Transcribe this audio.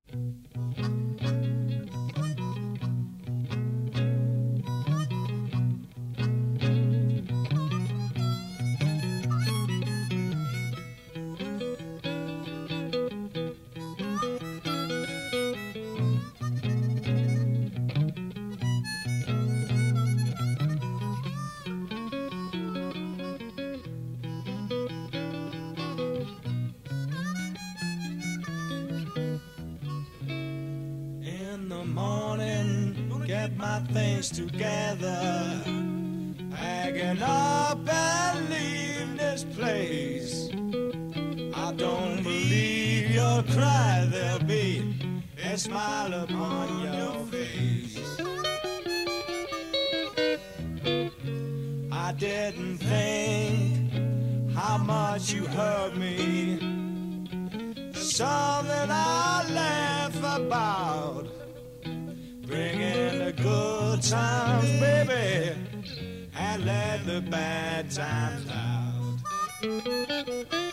Get my things together, packing up and leave this place. I don't believe you'll cry, there'll be a smile upon your face. I didn't think how much you hurt me, something I laugh about. Bring in the good times, baby, and let the bad times out.